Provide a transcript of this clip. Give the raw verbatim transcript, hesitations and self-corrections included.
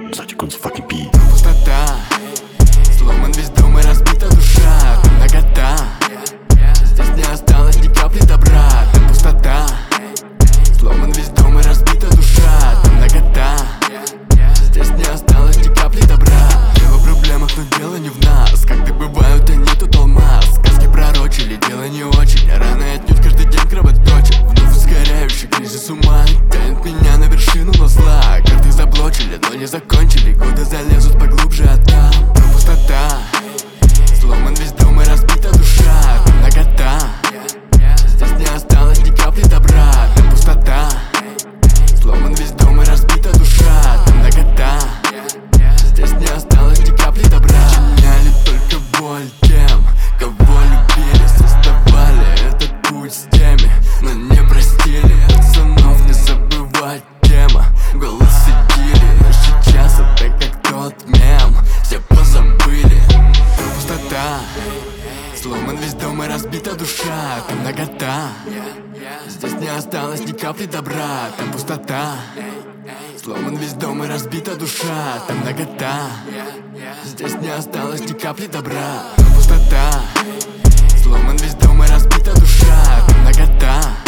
Such a fucking beat. Пустота, сломан весь дом и разбита душа. Там нагота, здесь не осталось ни капли добра. Там пустота, сломан весь дом и разбита душа. Там нагота, здесь не осталось ни капли добра. Дело в проблемах, но дело не в нас. Как-то бывают они тут алмаз. Сказки пророчили, дело не очень. Раны отнюдь каждый день кровоточит. Вновь ускоряющий кризис ума тянет меня на вершину, но зла. Карты заблочили, но не закончили. Годы залезут поглубже, а там пустота, сломан весь дом и разбита душа. Там нагота, здесь не осталось ни капли добра. Там пустота, сломан весь дом и разбита душа. Там нагота, здесь не осталось ни капли добра. Причиняли только боль тем, кого любили. Создавали этот путь с теми, но не простили. Пацанов не забывать тема. Голос сидели, но сейчас это как тот мем. Все позабыли. Там пустота, сломан весь дом и разбита душа. Там нагота, здесь не осталось ни капли добра. Там пустота, сломан весь дом и разбита душа. Там нагота, здесь не осталось ни капли добра. Там пустота, сломан весь дом и разбита душа. Там нагота,